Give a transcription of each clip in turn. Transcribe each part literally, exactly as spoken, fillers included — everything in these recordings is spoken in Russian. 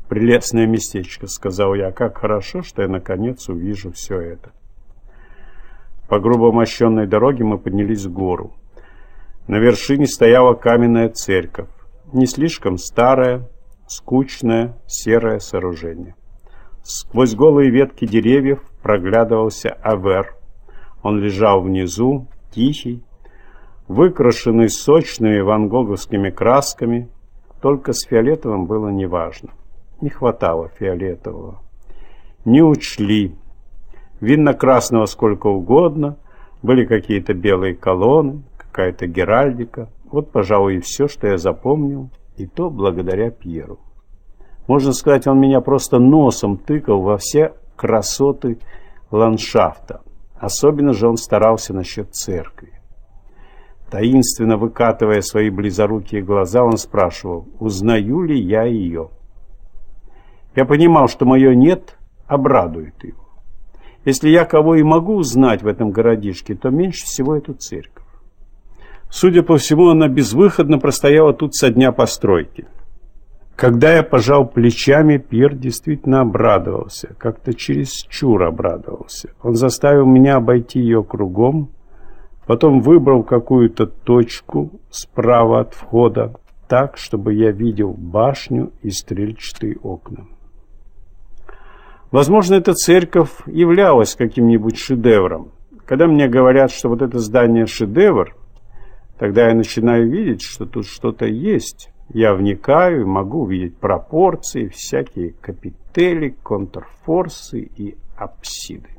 «Прелестное местечко», — сказал я. «Как хорошо, что я наконец увижу все это». По грубо мощенной дороге мы поднялись в гору. На вершине стояла каменная церковь. Не слишком старое, скучное, серое сооружение. Сквозь голые ветки деревьев проглядывался Авер. Он лежал внизу, тихий, выкрашенный сочными ван-гоговскими красками, только с фиолетовым было неважно. Не хватало фиолетового. Не учли. Винно-красного сколько угодно, были какие-то белые колонны, какая-то геральдика. Вот, пожалуй, и все, что я запомнил, и то благодаря Пьеру. Можно сказать, он меня просто носом тыкал во все красоты ландшафта. Особенно же он старался насчет церкви. Таинственно выкатывая свои близорукие глаза, он спрашивал, узнаю ли я ее. Я понимал, что мое «нет» обрадует его. Если я кого и могу узнать в этом городишке, то меньше всего эту церковь. Судя по всему, она безвыходно простояла тут со дня постройки. Когда я пожал плечами, Пьер действительно обрадовался, как-то чересчур обрадовался. Он заставил меня обойти ее кругом, потом выбрал какую-то точку справа от входа, так, чтобы я видел башню и стрельчатые окна. Возможно, эта церковь являлась каким-нибудь шедевром. Когда мне говорят, что вот это здание шедевр, тогда я начинаю видеть, что тут что-то есть. Я вникаю и могу увидеть пропорции, всякие капители, контрфорсы и апсиды.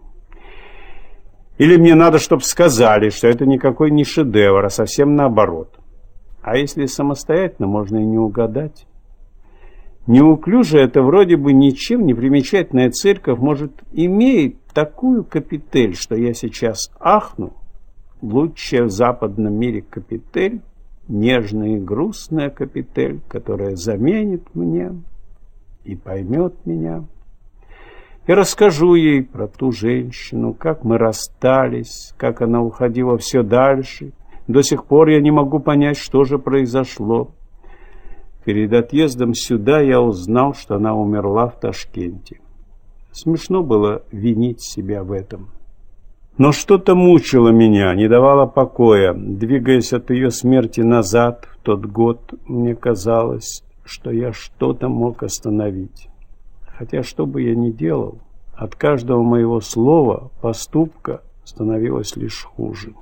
Или мне надо, чтобы сказали, что это никакой не шедевр, а совсем наоборот. А если самостоятельно, можно и не угадать. Неуклюжая, это вроде бы ничем не примечательная церковь, может, имеет такую капитель, что я сейчас ахну. Лучшая в западном мире капитель, нежная и грустная капитель, которая заменит мне и поймет меня. И расскажу ей про ту женщину, как мы расстались, как она уходила все дальше. До сих пор я не могу понять, что же произошло. Перед отъездом сюда я узнал, что она умерла в Ташкенте. Смешно было винить себя в этом. Но что-то мучило меня, не давало покоя. Двигаясь от ее смерти назад, в тот год, мне казалось, что я что-то мог остановить. Хотя что бы я ни делал, от каждого моего слова, поступка становилось лишь хуже.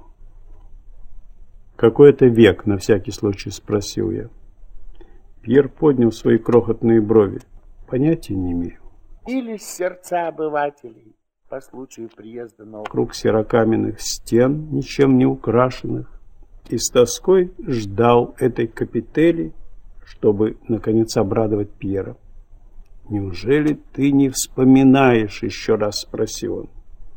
«Какой это век?» — на всякий случай спросил я. Пьер поднял свои крохотные брови. «Понятия не имею». Или сердца обывателей по случаю приезда на круг серокаменных стен, ничем не украшенных, и с тоской ждал этой капители, чтобы, наконец, обрадовать Пьера. «Неужели ты не вспоминаешь?» — еще раз спросил он.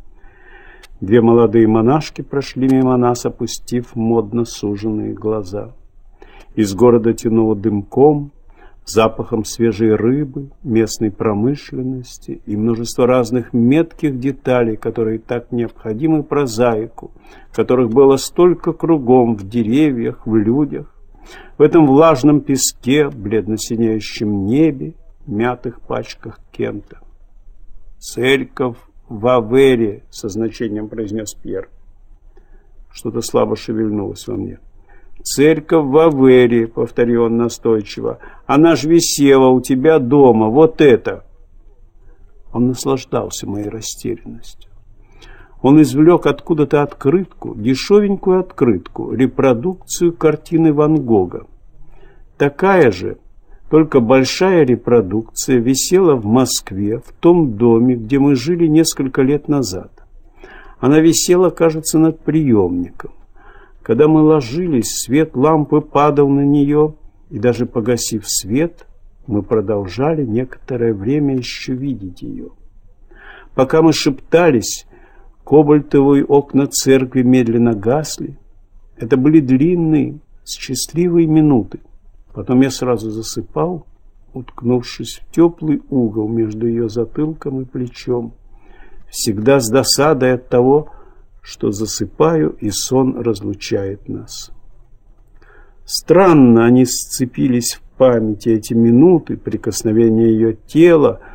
Две молодые монашки прошли мимо нас, опустив модно суженные глаза. Из города тянуло дымком, запахом свежей рыбы, местной промышленности и множество разных метких деталей, которые так необходимы прозаику, которых было столько кругом в деревьях, в людях, в этом влажном песке, бледно-синеющем небе, мятых пачках Кента. «Церковь в Авере», — со значением произнес Пьер. Что-то слабо шевельнулось во мне. «Церковь в Авере», — повторил он настойчиво. «Она ж висела у тебя дома, вот это». Он наслаждался моей растерянностью. Он извлек откуда-то открытку, дешевенькую открытку, репродукцию картины Ван Гога. Такая же, только большая репродукция, висела в Москве, в том доме, где мы жили несколько лет назад. Она висела, кажется, над приемником. Когда мы ложились, свет лампы падал на нее, и даже погасив свет, мы продолжали некоторое время еще видеть ее. Пока мы шептались, кобальтовые окна церкви медленно гасли. Это были длинные, счастливые минуты. Потом я сразу засыпал, уткнувшись в теплый угол между ее затылком и плечом, всегда с досадой от того, что засыпаю, и сон разлучает нас. Странно они сцепились в памяти, эти минуты, прикосновения ее тела,